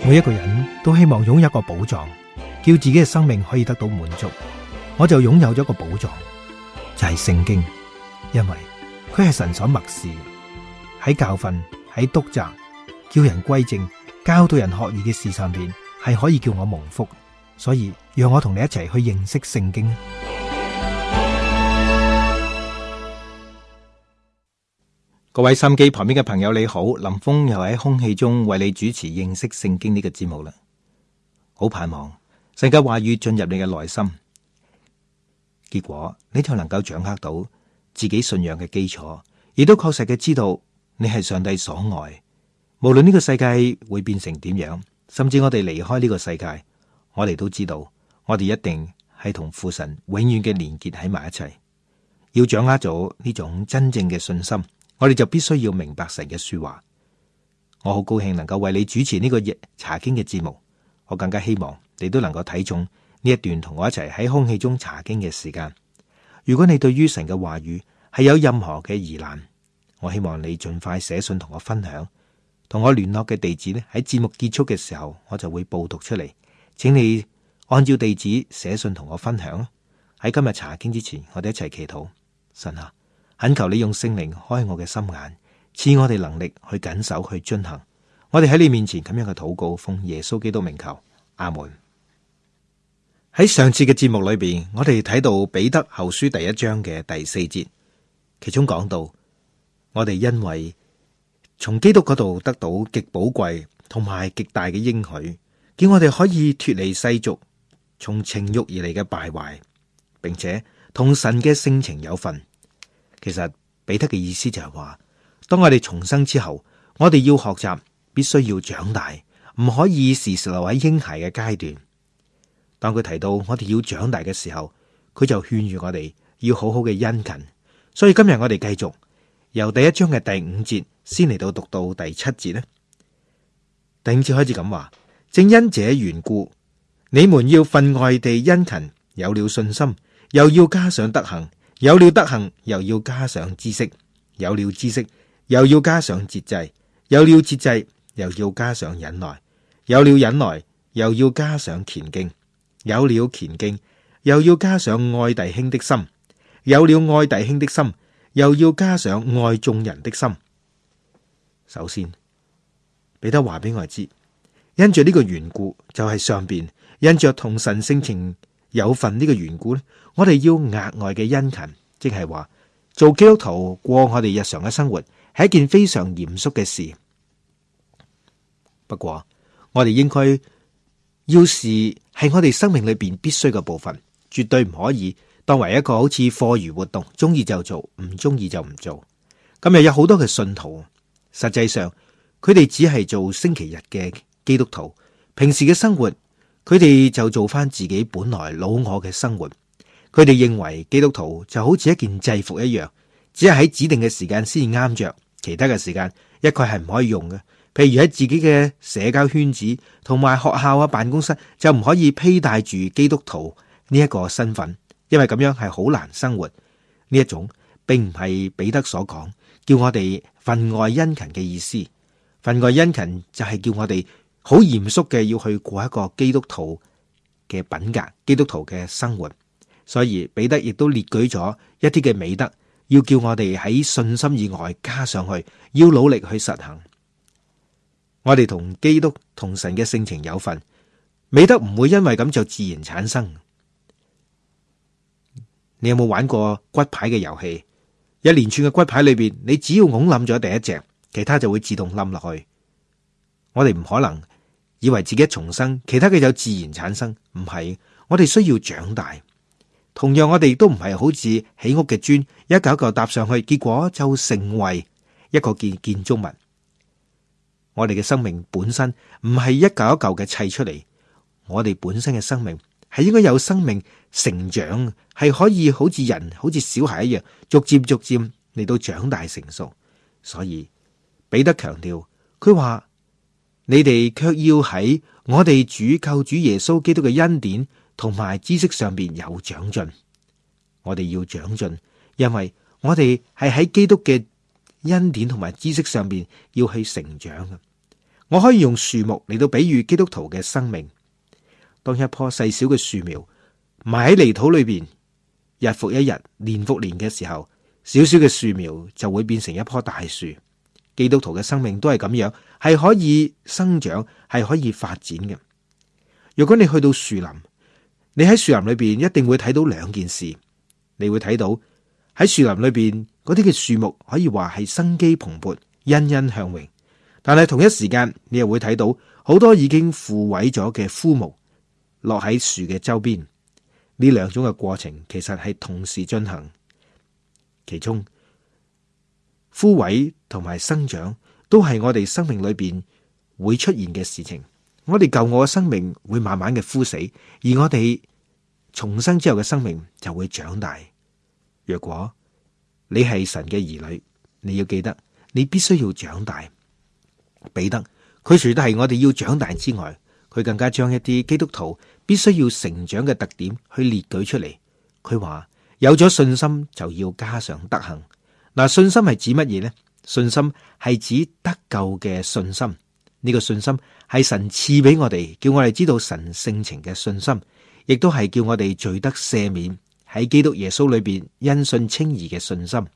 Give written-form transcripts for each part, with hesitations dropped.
每一個人都希望擁有一個寶藏，叫自己嘅生命可以得到滿足。我就擁有咗一個寶藏，就係聖經，因為佢係神所默示，喺教訓、喺督責、叫人歸正、教導人學義嘅事上邊，係可以叫我蒙福。所以讓我同你一齊去認識聖經。各位心機旁邊嘅朋友你好，林峰又喺空氣中為你主持認識聖經呢個節目啦。好盼望神嘅話語進入你嘅內心，結果你就能夠掌握到自己信仰嘅基礎，亦都確實嘅知道你係上帝所愛。無論呢個世界會變成點樣，甚至我哋離開呢個世界，我哋都知道我哋一定係同父神永遠嘅連結喺埋一齊。要掌握咗呢種真正嘅信心，我哋就必須要明白神嘅說話。我好高興能夠為你主持呢個查經嘅節目，我更加希望你都能夠睇中呢一段同我一齊喺空氣中查經嘅時間。如果你對於神嘅話語係有任何嘅疑難，我希望你盡快寫信同我分享，同我聯絡嘅地址呢，喺節目結束嘅時候我就會報讀出嚟，請你按照地址寫信同我分享。喺今日查經之前，我哋一齊祈禱。神啊，懇求你用聖靈開我嘅心眼，賜我哋能力去謹守去遵行。我哋喺你面前咁樣嘅禱告，奉耶穌基督名求，阿門。喺上次嘅節目裏邊，我哋睇到彼得後書第1章嘅第4節，其中講到我哋因為從基督嗰度得到極寶貴同埋極大嘅應許，叫我哋可以脫離世俗從情欲而嚟嘅敗壞，並且同神嘅性情有份。其實彼得嘅意思就係話，當我哋重生之後，我哋要學習，必須要長大，唔可以時時留喺嬰孩嘅階段。當佢提到我哋要長大嘅時候，佢就勸喻我哋要好好嘅殷勤。所以今日我哋繼續由第1章嘅第5節先嚟到讀到第7節呢。第5節開始咁話：正因這緣故，你們要分外地殷勤，有了信心，又要加上德行；有了德行，又要加上知識；有了知識，又要加上節制；有了節制，又要加上忍耐；有了忍耐，又要加上虔敬；有了虔敬，又要加上愛弟兄的心；有了愛弟兄的心，又要加上愛眾人的心。首先，彼得話俾我哋知，因着呢個緣故，就係上邊因着同神性情有份呢個緣故咧，我哋要額外嘅殷勤，即係話做基督徒過我哋日常嘅生活係一件非常嚴肅嘅事。不過我哋應該要視係我哋生命裏邊必須嘅部分，絕對唔可以當為一個好似課餘活動，中意就做，唔中意就唔做。今日有好多嘅信徒，實際上佢哋只係做星期日嘅基督徒，平時嘅生活佢哋就做翻自己本來老我嘅生活。佢哋認為基督徒就好似一件制服一樣，只係喺指定嘅時間先啱着，其他嘅時間一概係唔可以用嘅。譬如喺自己嘅社交圈子同埋學校啊、辦公室就唔可以披戴住基督徒呢一個身份，因為咁樣係好難生活。呢一種並唔係彼得所講叫我哋分外殷勤嘅意思。分外殷勤就係叫我哋好嚴肅嘅要去過一個基督徒嘅品格、基督徒嘅生活。所以彼得亦都列舉咗一啲嘅美德，要叫我哋喺信心以外加上去，要努力去實行。我哋同基督同神嘅性情有份，美德唔會因為咁就自然產生。你有冇玩過骨牌嘅遊戲？一連串嘅骨牌裏邊，你只要拱冧咗第一隻，其他就會自動冧落去。我哋唔可能以為自己重生，其他嘅就自然產生，唔係。我哋需要長大。同樣，我哋都唔係好似起屋嘅磚，一嚿一嚿搭上去，結果就成為一個建築物。我哋嘅生命本身唔係一嚿一嚿嘅砌出嚟，我哋本身嘅生命係應該有生命成長，係可以好似人，好似小孩一樣，逐漸嚟到長大成熟。所以彼得強調，佢話你哋卻要喺我哋主救主耶穌基督嘅恩典同埋知識上邊有長進。我哋要長進，因為我哋係喺基督嘅恩典同埋知識上邊要去成長嘅。 我可以用樹木嚟到比喻基督徒嘅生命。當一棵細小嘅樹苗埋喺泥土裏邊，日復一日，年復年嘅時候，小小嘅樹苗就會變成一棵大樹。基督徒嘅生命都係咁樣，係可以生長，係可以發展嘅。如果你去到樹林，你喺樹林裏邊一定會睇到兩件事。你會睇到喺樹林裏邊嗰啲嘅樹木可以話係生機蓬勃、欣欣向榮，但係同一時間你又會睇到好多已經枯萎咗嘅枯木落喺樹嘅周邊。呢兩種嘅過程其實係同時進行，其中枯萎同埋生長都係我哋生命裏邊會出現嘅事情。我哋舊我嘅生命會慢慢嘅枯死，而我哋重生之後嘅生命就會長大。若果你係神嘅兒女，你要記得你必須要長大。彼得佢除咗係我哋要長大之外，佢更加將一啲基督徒必須要成長嘅特點去列舉出嚟。佢話有咗信心就要加上德行。嗱，信心係指乜嘢呢？信心係指得救嘅信心。呢個信心係神賜俾我哋，叫我哋知道神性情嘅信心，亦都係叫我哋罪得赦免，喺基督耶穌裏邊因信稱義嘅信心。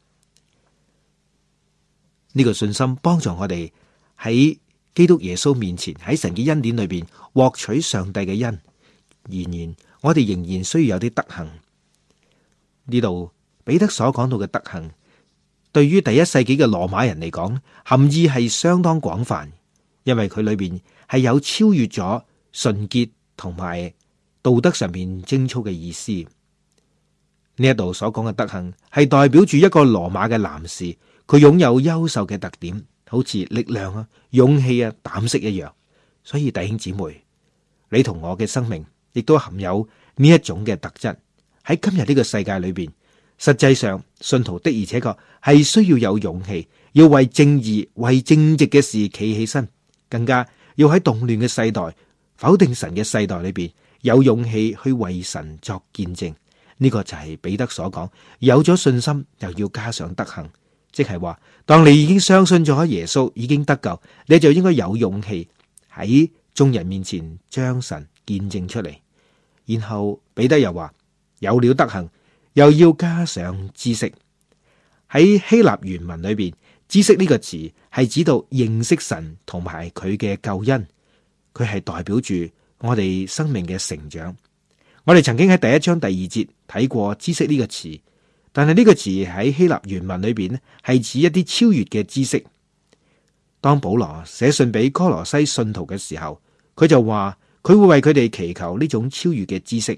呢個信心幫助我哋喺基督耶穌面前，喺神嘅恩典裏邊獲取上帝嘅恩。然我哋仍然需要有啲德行。呢度彼得所講到嘅德行，對於第一世紀嘅羅馬人嚟講，含義係相當廣泛。因為佢裏邊係有超越咗純潔同埋道德上面貞操嘅意思。呢一度所講嘅德行係代表住一個羅馬嘅男士，佢擁有優秀嘅特點，好似力量啊、勇氣啊、膽識一樣。所以弟兄姊妹，你同我嘅生命亦都含有呢一種嘅特質。喺今日呢個世界裏邊，實際上信徒的而且確係需要有勇氣，要為正義、為正直嘅事企起身。更加要喺動亂嘅世代、否定神嘅世代裏邊，有勇氣去為神作見證。呢個就係彼得所講，有咗信心又要加上德行，即係話，當你已經相信咗耶穌，已經得救，你就應該有勇氣喺眾人面前將神見證出嚟。然後彼得又話，有了德行，又要加上知識。喺希臘原文裏邊，知識呢個詞係指到認識神同埋佢嘅救恩，佢係代表住我哋生命嘅成長。我哋曾經喺第一章第2節睇過知識呢個詞，但係呢個詞喺希臘原文裏邊咧係指一啲超越嘅知識。當保羅寫信俾哥羅西信徒嘅時候，佢就話佢會為佢哋祈求呢種超越嘅知識。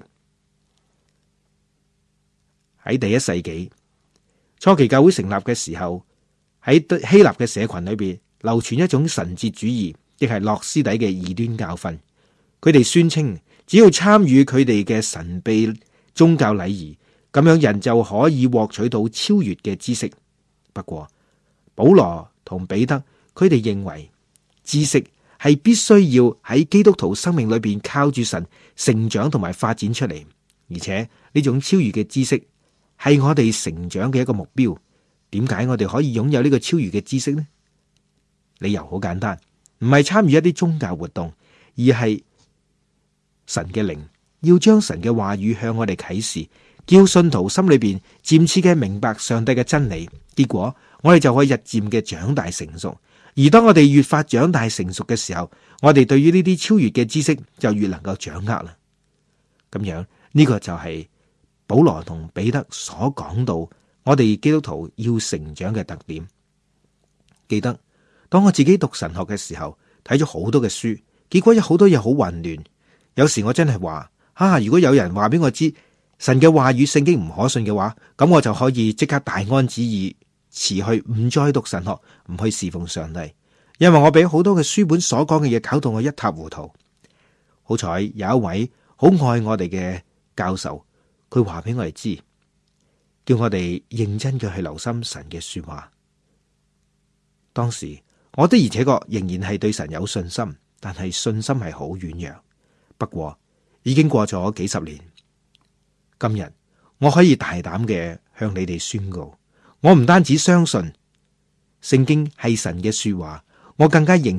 喺第一世紀初期教會成立嘅時候，喺希臘嘅社群裏邊流傳一種神哲主義，亦係諾斯底嘅異端教訓。佢哋宣稱，只要參與佢哋嘅神秘宗教禮儀，咁樣人就可以獲取到超越嘅知識。不過保羅同彼得佢哋認為，知識係必須要喺基督徒生命裏邊靠住神成長同埋發展出嚟，而且呢種超越嘅知識係我哋成長嘅一個目標。點解我哋可以擁有呢個超越嘅知識呢？理由好簡單，唔係參與一啲宗教活動，而係神嘅靈要將神嘅話語向我哋啟示，叫信徒心裏邊漸次嘅明白上帝嘅真理。結果我哋就可以日漸嘅長大成熟。而當我哋越發長大成熟嘅時候，我哋對於呢啲超越嘅知識就越能夠掌握啦。咁樣呢個就係保羅同彼得所講到我哋基督徒要成長嘅特點。記得當我自己讀神學嘅時候，睇咗好多嘅書，結果有好多嘢好混亂。有時我真係話，如果有人話俾我知神嘅話語聖經唔可信嘅話，咁我就可以即刻大安旨意辭去，唔再讀神學，唔去侍奉上帝，因為我俾好多嘅書本所講嘅嘢搞到我一塌糊塗。好彩有一位好愛我哋嘅教授，佢話俾我哋知，叫我哋認真嘅去留心神嘅說話。當時我的而且確仍然係對神有信心，但係信心係好軟弱。不過已經過咗幾十年，今日我可以大膽嘅向你哋宣告，我唔單止相信聖經係神嘅說話，我更加認識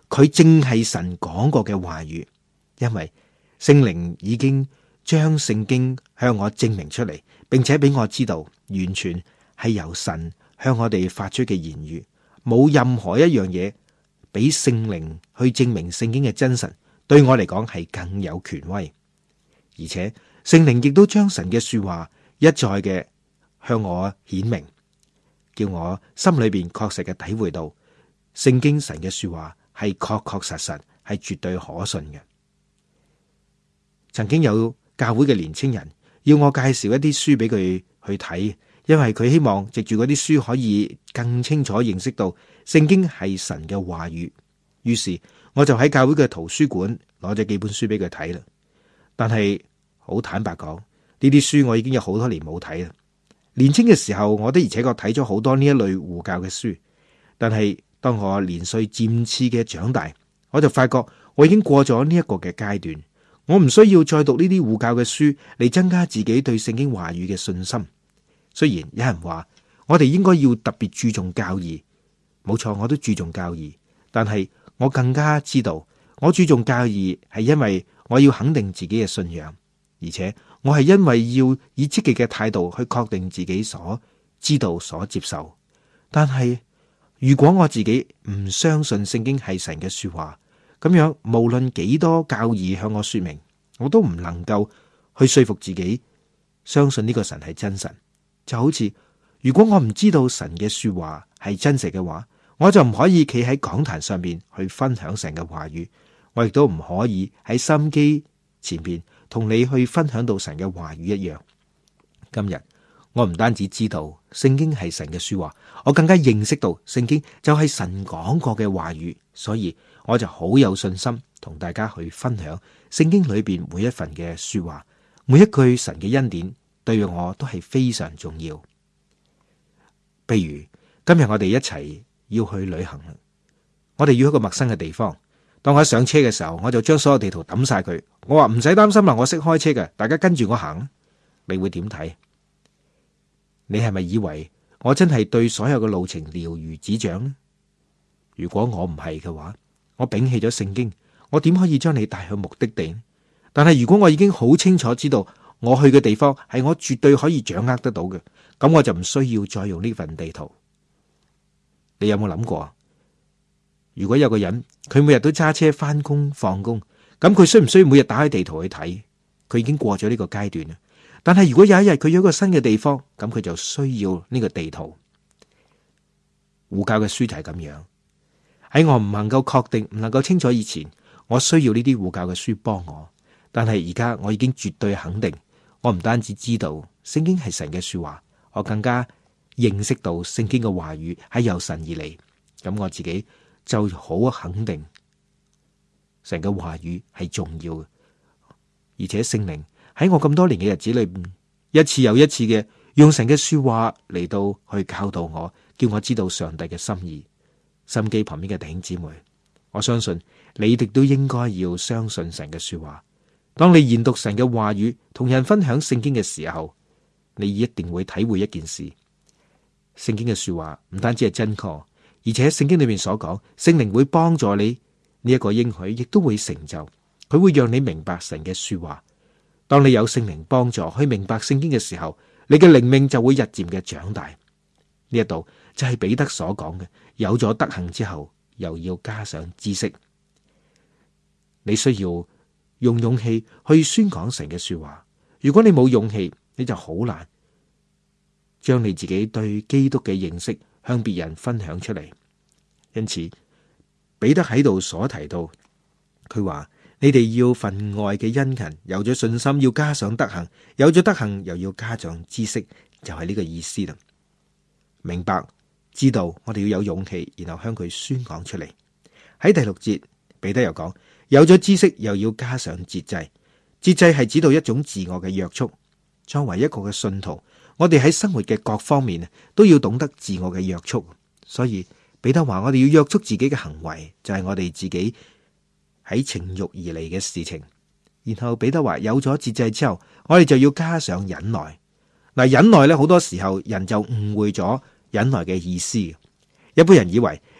佢正係神講過嘅話語，因為聖靈已經將聖經向我證明出嚟，並且俾我知道，完全係由神向我哋發出嘅言語，冇任何一樣嘢比聖靈去證明聖經嘅真實，對我嚟講係更有權威。而且聖靈亦都將神嘅說話一再嘅向我顯明，叫我心裏邊確實嘅體會到聖經神嘅說話係確確實實，係絕對可信嘅。曾經有教會嘅年青人要我介紹一啲書俾佢去睇，因為佢希望藉住嗰啲書可以更清楚認識到聖經係神嘅話語。於是我就喺教會嘅圖書館攞咗幾本書俾佢睇啦。但係好坦白講，呢啲書我已經有好多年冇睇啦。年輕嘅時候，我的而且確睇咗好多呢一類護教嘅書，但係當我年歲漸次嘅長大，我就發覺我已經過咗呢一個嘅階段，我唔需要再讀呢啲護教嘅書嚟增加自己對聖經話語嘅信心。雖然有人話我哋應該要特別注重教義，冇錯，我都注重教義，但係我更加知道，我注重教義係因為我要肯定自己嘅信仰，而且我係因為要以積極嘅態度去確定自己所知道、所接受。但係如果我自己唔相信聖經係神嘅說話，咁樣無論幾多教義向我說明，我都唔能夠去說服自己相信呢個神係真神。就好似如果我唔知道神嘅說話係真實嘅話，我就唔可以企喺講壇上面去分享神嘅話語，我亦都唔可以喺收音機前面同你去分享到神嘅話語一樣。今日我唔單止知道聖經係神嘅說話，我更加認識到聖經就係神講過嘅話語，所以我就好有信心同大家去分享聖經裏邊每一份嘅說話，每一句神嘅恩典對我都係非常重要。譬如今日我哋一齊要去旅行啦，我哋要去一個陌生嘅地方。當我一上車嘅時候，我就將所有地圖抌晒佢，我話唔使擔心啦，我識開車嘅，大家跟住我行。你會點睇？你係咪以為我真係對所有嘅路程了如指掌呢？如果我唔係嘅話，我摒棄咗聖經，我點可以將你帶去目的地呢？但係如果我已經好清楚知道我去嘅地方係我絕對可以掌握得到嘅，咁我就唔需要再用呢份地圖。你有冇諗過啊？如果有個人佢每日都揸車翻工放工，咁佢需唔需要每日打開地圖去睇？佢已經過咗呢個階段啦。但係如果有一日佢有一個新嘅地方，咁佢就需要呢個地圖。護教嘅書就係咁樣。喺我唔能夠確定、唔能夠清楚以前，我需要呢啲護教嘅書幫我。但係而家我已經絕對肯定，我唔單止知道聖經係神嘅說話，我更加認識到聖經嘅話語係由神而嚟。咁我自己就好肯定神嘅話語係重要嘅，而且聖靈喺我咁多年嘅日子裏邊，一次又一次嘅用神嘅說話嚟到去教導我，叫我知道上帝嘅心意。心機旁邊嘅弟兄姊妹，我相信你哋都應該要相信神嘅說話。當你研讀神嘅話語，同人分享聖經嘅時候，你一定會體會一件事：聖經嘅說話唔單止係真確，而且聖經裏面所講，聖靈會幫助你呢一個應許，亦都會成就。佢會讓你明白神嘅說話。當你有聖靈幫助去明白聖經嘅時候，你嘅靈命就會日漸嘅長大。呢一度就係彼得所講嘅，有咗德行之後，又要加上知識。你需要用勇氣去宣講神嘅說話。如果你冇勇氣，你就好難將你自己對基督嘅認識向別人分享出嚟。因此，彼得喺度所提到，佢話你哋要分外嘅殷勤，有咗信心要加上德行，有咗德行又要加上知識，就係呢個意思啦。明白知道，我哋要有勇氣，然後向佢宣講出嚟。喺第6節，彼得又講，有咗知識又要加上節制。節制係指到一種自我嘅約束。作為一個嘅信徒，我哋喺生活嘅各方面都要懂得自我嘅約束。所以彼得話我哋要約束自己嘅行為，就係我哋自己喺情欲而嚟嘅事情。然後彼得話有咗節制之後，我哋就要加上忍耐。忍耐咧，好多時候人就誤會咗忍耐嘅意思。一般人以為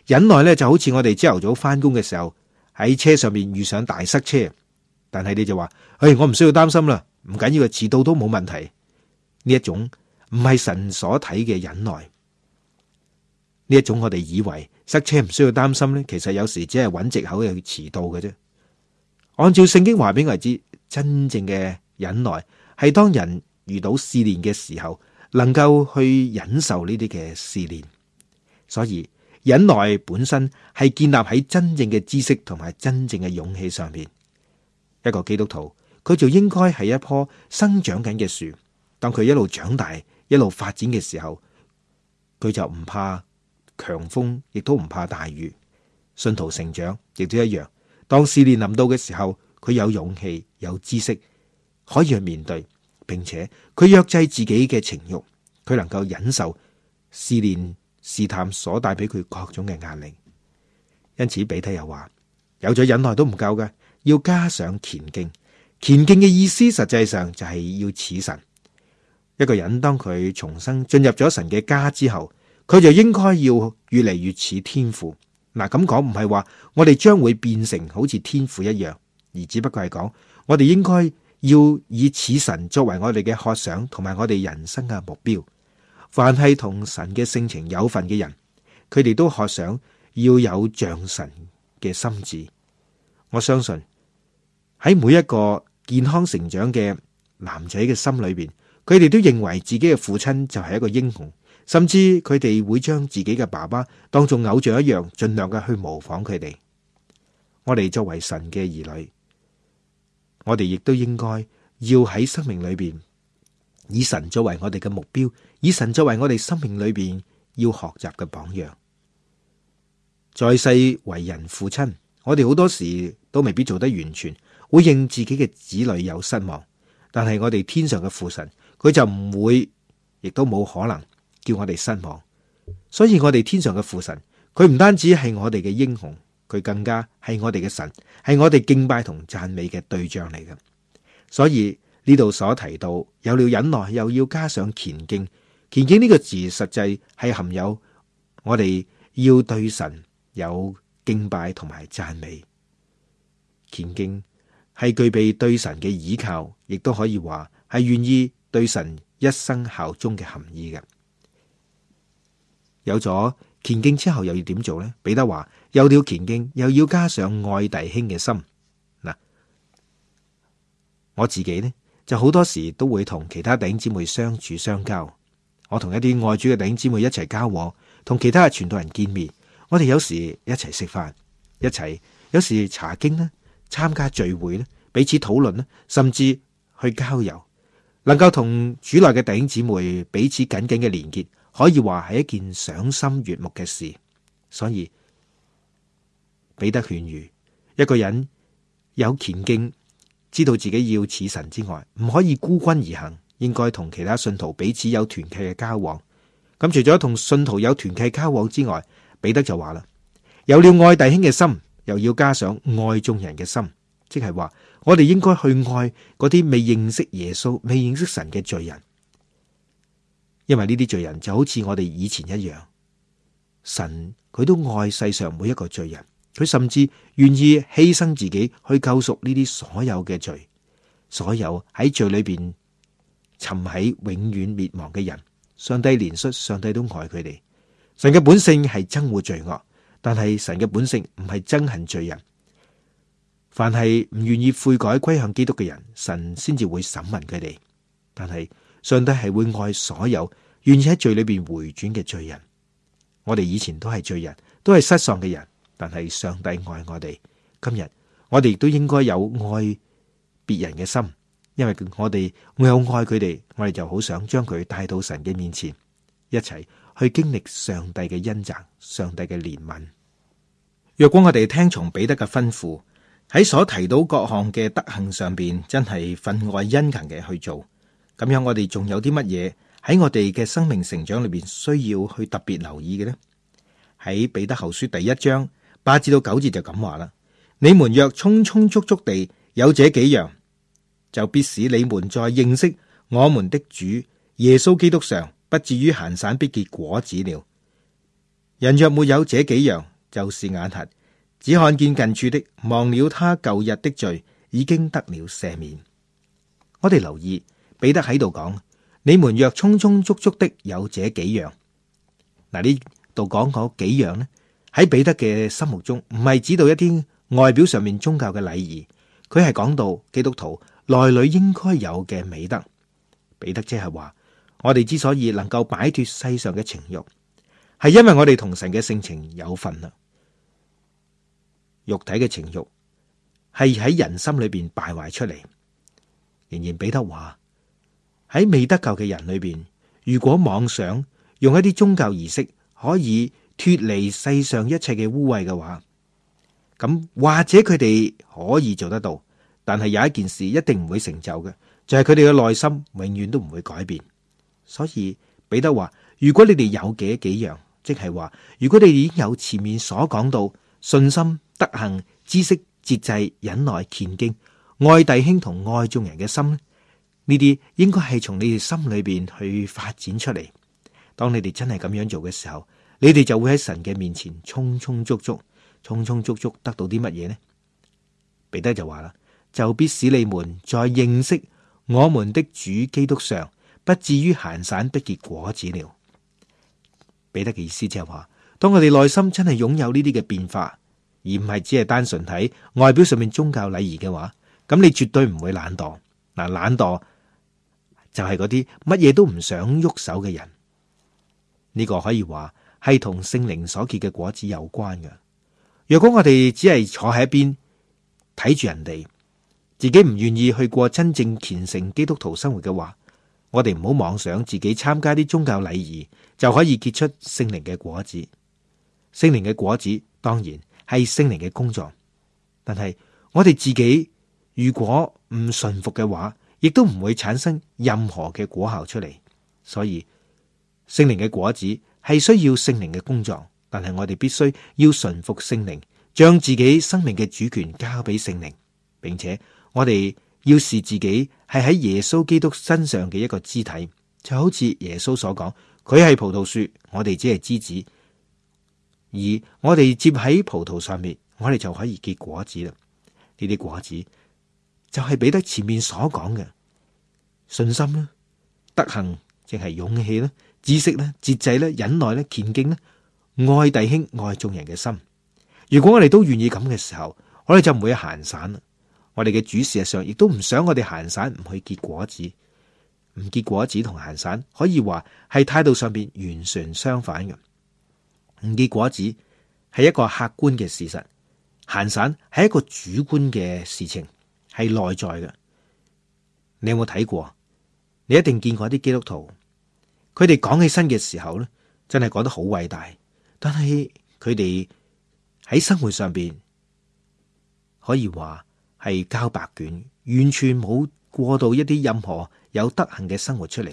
忍耐咧就好似我哋朝頭早翻工嘅時候喺車上面遇上大塞車，但係你就話，我唔需要擔心啦，唔緊要嘅，遲到都冇問題。呢一種唔係神所睇嘅忍耐。呢一種我哋以為塞車唔需要擔心咧，其實有時只係揾藉口去遲到嘅啫。按照聖經話俾我知，真正嘅忍耐係當人遇到試煉嘅時候，能夠去忍受呢啲嘅試煉。所以忍耐本身係建立喺真正嘅知識同埋真正嘅勇氣上面。一個基督徒，佢就應該係一棵生長緊嘅樹，當佢一路長大、一路發展嘅時候，佢就唔怕強風，亦都唔怕大雨。信徒成長亦都一樣，當試煉臨到嘅時候，佢有勇氣、有知識，可以去面對，並且佢約制自己嘅情慾，佢能夠忍受試煉、試探所帶俾佢各種嘅壓力。因此彼得又話，有咗忍耐都唔夠嘅，要加上虔敬。虔敬嘅意思實際上就係要似神。一個人當佢重生進入咗神嘅家之後，佢就應該要越嚟越似天父。嗱，咁講唔係話我哋將會變成好似天父一樣，而只不過係講我哋應該要以似神作為我哋嘅渴想同埋我哋人生嘅目標。凡係同神嘅性情有份嘅人，佢哋都渴想要有像神嘅心志。我相信喺每一個健康成長嘅男仔嘅心裏邊，佢哋都認為自己嘅父親就係一個英雄。甚至佢哋會將自己嘅爸爸當作偶像一樣，盡量嘅去模仿佢哋。我哋作為神嘅兒女，我哋亦都應該要喺生命裏邊以神作為我哋嘅目標，以神作為我哋生命裏邊要學習嘅榜樣。在世為人父親，我哋好多時都未必做得完全，會令自己嘅子女有失望。但係我哋天上嘅父神，佢就唔會，亦都冇可能叫我哋失望。所以我哋天上嘅父神，佢唔單止係我哋嘅英雄，佢更加係我哋嘅神，係我哋敬拜同讚美嘅對象嚟嘅。所以呢度所提到有了忍耐，又要加上虔敬。虔敬呢個字實際係含有我哋要對神有敬拜同埋讚美。虔敬係具備對神嘅倚靠，亦都可以話係願意對神一生效忠嘅含義嘅。有咗虔敬之後，又要點做呢？彼得話：有了虔敬，又要加上愛弟兄嘅心。嗱，我自己呢就好多時都會同其他弟兄姊妹相處相交。我同一啲愛主嘅弟兄姊妹一齊交往，同其他嘅傳道人見面，我哋有時一齊食飯，一齊有時查經啦，參加聚會咧，彼此討論咧，甚至去郊遊，能夠同主內嘅弟兄姊妹彼此緊緊嘅連結，可以話係一件賞心悅目嘅事。所以彼得勸喻一個人有虔敬，知道自己要似神之外，唔可以孤軍而行，應該同其他信徒彼此有團契嘅交往。咁除咗同信徒有團契交往之外，彼得就話啦：有了愛弟兄嘅心，又要加上愛眾人嘅心，即係話我哋應該去愛嗰啲未認識耶穌、未認識神嘅罪人，因為呢啲罪人就好似我哋以前一樣，神佢都愛世上每一個罪人，佢甚至願意犧牲自己去救贖呢啲所有嘅罪，所有喺罪裏邊沉喺永遠滅亡嘅人。上帝憐恤，上帝都愛佢哋。神嘅本性係憎惡罪惡，但係神嘅本性唔係憎恨罪人。凡係唔願意悔改歸向基督嘅人，神先至會審問佢哋。但係上帝係會愛所有願意喺罪裏邊回轉嘅罪人。我哋以前都係罪人，都係失喪嘅人，但係上帝愛我哋。今日我哋亦都應該有愛別人嘅心。因為我哋會有愛佢哋，我哋就好想將佢帶到神嘅面前，一齊去經歷上帝嘅恩澤、上帝嘅憐憫。若果我哋聽從彼得嘅吩咐，喺所提到各項嘅德行上邊，真係分外殷勤嘅去做，咁樣我哋仲有啲乜嘢喺我哋嘅生命成長裏邊需要去特別留意嘅呢？喺彼得後書第1章8至到9節就咁話啦：你們若充充足足地有這幾樣，就必使你們在認識我們的主耶穌基督上，不至於閒散，必結果子了。人若沒有這幾樣， 就是眼瞎，只看見近處的，忘了他舊日的罪，已經得了赦免。我哋留意彼得喺度講：你們若充充足足的有這幾樣。嗱，呢度講嗰幾樣呢，喺彼得嘅心目中唔係指到一啲外表上面宗教嘅禮儀，佢係講到基督徒內裏應該有嘅美德。彼得即係話，我哋之所以能夠擺脫世上嘅情慾，係因為我哋同神嘅性情有份啦。肉體嘅情慾係喺人心裏邊敗壞出嚟。仍然彼得話，喺未得救嘅人裏邊，如果妄想用一啲宗教儀式可以脫離世上一切嘅污穢嘅話，咁或者佢哋可以做得到，但係有一件事一定唔會成就嘅，就係佢哋嘅內心永遠都唔會改變。所以彼得話，如果你哋有幾樣，即係話，如果你哋已經有前面所講到信心、德行、知識、節制、忍耐、虔敬、愛弟兄同愛眾人嘅心，呢啲應該係從你哋心裏邊去發展出嚟。當你哋真係咁樣做嘅時候，你哋就會喺神嘅面前充充足足得到啲乜嘢呢？彼得就話啦，就必使你們在認識我們的主基督上，不至於閒散不結果子了。彼得嘅意思就係話，當我哋內心真係擁有呢啲嘅變化，而唔係只係單純睇外表上面宗教禮儀嘅話，咁你絕對唔會懶惰。嗱，懶惰就係嗰啲乜嘢都唔想喐手嘅人。呢個可以話係同聖靈所結嘅果子有關嘅。若果我哋只係坐喺一邊睇住人哋，自己唔願意去過真正虔誠基督徒生活嘅話，我哋唔好妄想自己參加啲宗教禮儀就可以結出聖靈嘅果子。聖靈嘅果子當然係聖靈嘅工作，但係我哋自己如果唔順服嘅話，亦都唔會產生任何嘅果效出嚟。所以聖靈嘅果子係需要聖靈嘅工作，但係我哋必須要順服聖靈，將自己生命嘅主權交俾聖靈，並且我哋要視自己係喺耶穌基督身上嘅一個肢體，就好似耶穌所講，佢係葡萄樹，我哋只係枝子，而我哋接喺葡萄上面，我哋就可以結果子啦。呢啲果子就係彼得前面所講嘅信心啦、德行，即係勇氣啦、知識啦、節制啦、忍耐啦、虔敬啦、愛弟兄、愛眾人嘅心。如果我哋都願意咁嘅時候，我哋就唔會閒散啦。我哋嘅主事實上亦都唔想我哋閒散唔去結果子。唔結果子同閒散可以話係態度上邊完全相反嘅。唔結果子係一個客觀嘅事實，閒散係一個主觀嘅事情，係內在嘅。你有冇睇過？你一定見過啲基督徒，佢哋講起身嘅時候咧，真係講得好偉大，但係佢哋喺生活上邊可以話係交白卷，完全冇過到一啲任何有德行嘅生活出嚟。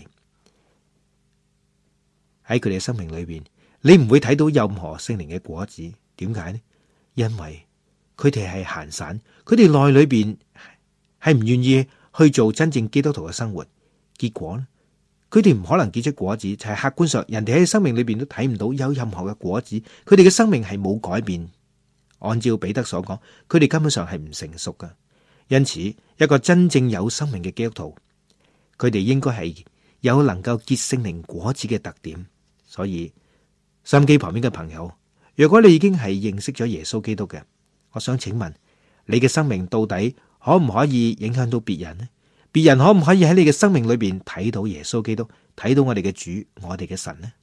喺佢哋嘅生命裏邊，你唔會睇到任何聖靈嘅果子。點解呢？因為佢哋係閒散，佢哋內裏邊係唔願意去做真正基督徒嘅生活。結果呢，佢哋唔可能結出果子，就係客觀上人哋喺生命裏邊都睇唔到有任何嘅果子。佢哋嘅生命係冇改變。按照彼得所講，佢哋根本上係唔成熟㗎。因此，一個真正有生命嘅基督徒，佢哋應該係有能夠結聖靈果子嘅特點。所以，收音機旁邊嘅朋友，如果你已經係認識咗耶穌基督嘅，我想請問你嘅生命到底可唔可以影響到別人呢？別人可唔可以喺你嘅生命裏邊睇到耶穌基督，睇到我哋嘅主，我哋嘅神呢？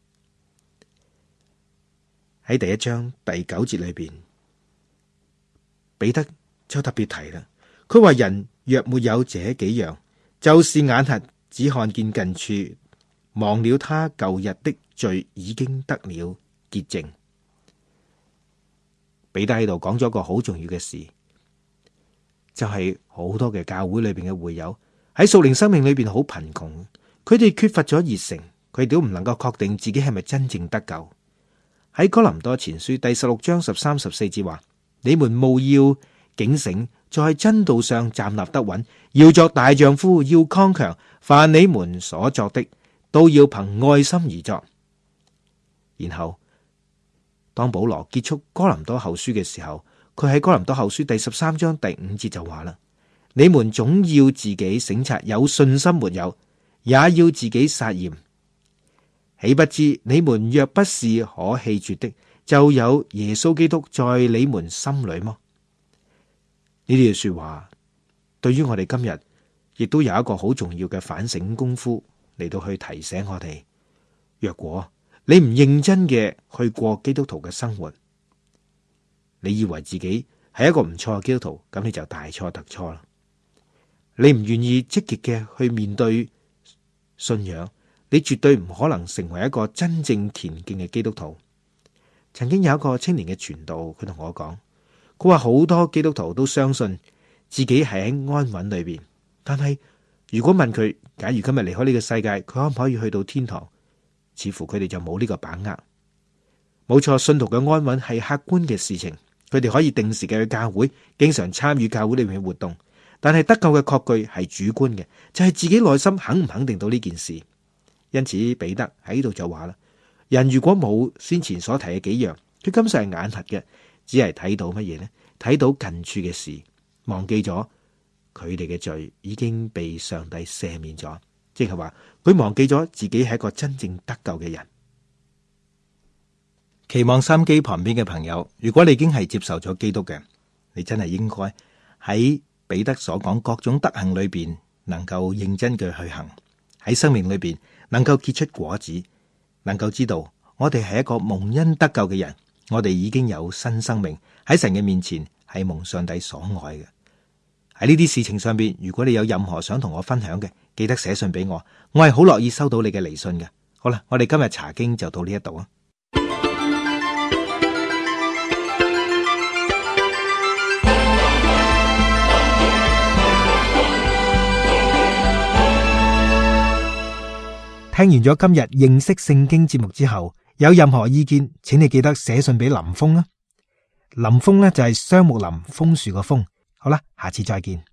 喺第一章第9節裏邊，彼得就特別提啦。佢話人若沒有這幾樣，就是眼瞎，只看見近處，忘了他舊日的罪，已經得了潔淨。彼得喺度講咗一個好重要嘅事，就係好多嘅教會裏邊嘅會友喺屬靈生命裏邊好貧窮，佢哋缺乏咗熱誠，佢哋都唔能夠確定自己係咪真正得救。喺哥林多前書第16章13、14節話：你們務要警醒，在真道上站立得穩，要作大丈夫，要剛強。凡你們所作的，都要憑愛心而作。然後當保羅結束哥林多後書嘅時候，佢喺哥林多後書第13章第5節就話啦：你們總要自己省察有信心沒有，也要自己撒驗。豈不知你們若不是可棄絕的，就有耶穌基督在你們心裏麼？呢啲說話對於我哋今日亦都有一個好重要嘅反省功夫嚟到去提醒我哋，若果你唔認真嘅去過基督徒嘅生活，你以為自己係一個唔錯嘅基督徒，咁你就大錯特錯啦。你唔願意積極嘅去面對信仰，你絕對唔可能成為一個真正虔敬嘅基督徒。曾經有一個青年嘅傳道，佢同我講，佢話好多基督徒都相信自己係喺安穩裏邊，但係如果問佢，假如今日離開呢個世界，佢可唔可以去到天堂？似乎佢哋就冇呢個把握。冇錯，信徒嘅安穩係客觀嘅事情，佢哋可以定時嘅去教會，經常參與教會裏面嘅活動。但係得救嘅確據係主觀嘅，就係自己內心肯唔肯定到呢件事。因此彼得喺呢度就話啦：人如果冇先前所提嘅幾樣，佢根本上係眼瞎嘅，只係睇到乜嘢呢？睇到近處嘅事，忘記咗佢哋嘅罪已經被上帝赦免咗，即係話佢忘記咗自己係一個真正得救嘅人。期望收音機旁邊嘅朋友，如果你已經係接受咗基督嘅，你真係應該喺彼得所講各種德行裏邊，能夠認真嘅去行，喺生命裏邊能夠結出果子，能夠知道我哋係一個蒙恩得救嘅人，我哋已經有新生命，喺神嘅面前係蒙上帝所愛嘅。喺呢啲事情上邊，如果你有任何想同我分享嘅，記得寫信俾我，我係好樂意收到你嘅嚟信嘅。好啦，我哋今日查經就到呢一度啊。聽完咗今日認識聖經節目之後，有任何意見，請你記得寫信俾林峰啊。林峰呢就係雙木林楓樹個楓。好啦，下次再見。